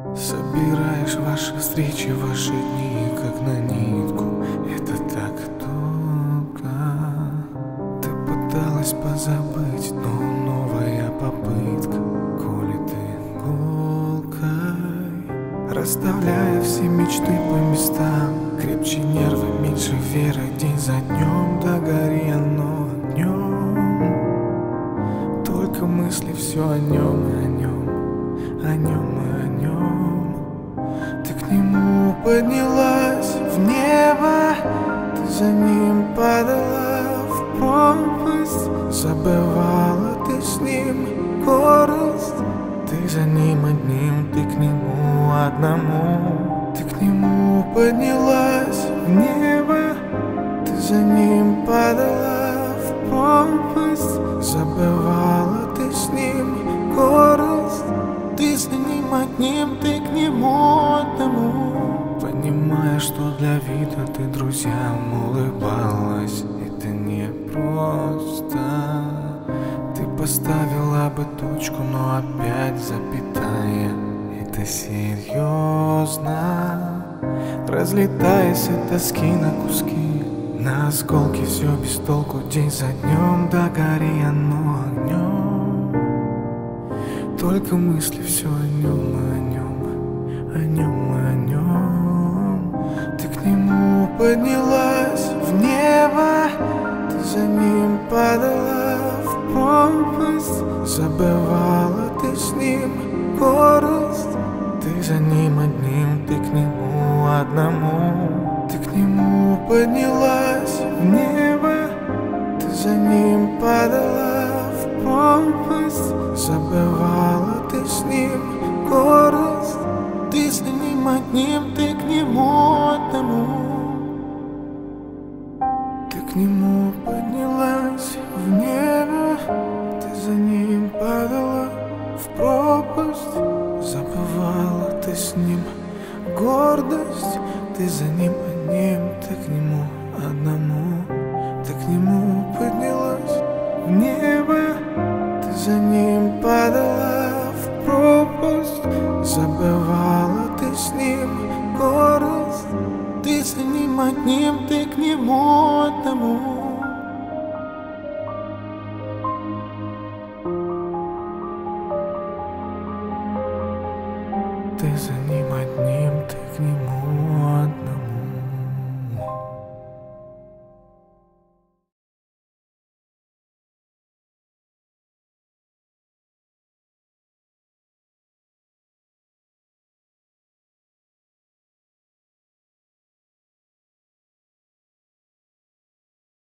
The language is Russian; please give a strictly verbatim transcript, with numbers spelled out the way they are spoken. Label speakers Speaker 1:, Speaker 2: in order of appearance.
Speaker 1: Собираешь ваши встречи, ваши дни, как на нитку. Это так долго. Ты пыталась позабыть, но новая попытка колет иголкой, расставляя все мечты по местам. Крепче нервы, меньше веры, день за днем. Догори оно огнем. Только мысли все о нем и о нем, о нем и о нем. Ты к нему поднялась в небо, ты за ним падала в пропасть. Забывала ты с ним скорость, ты за ним одним, ты к нему одному. Ты к нему поднялась в небо, ты за ним падала в пропасть. Забывала ты с ним скорость, ты за ним одним, ты к нему одному. Понимая, что для вида ты друзьям улыбалась, это не просто. Ты поставила бы точку, но опять запятая. Это серьезно. Разлетаясь от тоски на куски, на осколки все без толку, день за днем. Догори оно огнем. Только мысли все о нем и о нем, о нем и о нем. Ты к нему поднялась в небо, ты за ним падала в пропасть. Забывала ты с ним скорость, ты за ним одним, ты к нему одному. Ты к нему поднялась в небо, ты за ним падала в пропасть. Забывала ты с ним скорость, ты за ним одним, ты к нему одному. Ты к нему поднялась в небо, ты за ним падала в пропасть. Забывала ты с ним гордость, ты за ним одним, ты к нему одному. Ты к нему поднялась в небо, ты за ним падала в пропасть. Забывала ты с ним скорость, ты за ним одним, ты к нему одному. Ты за ним одним, ты к нему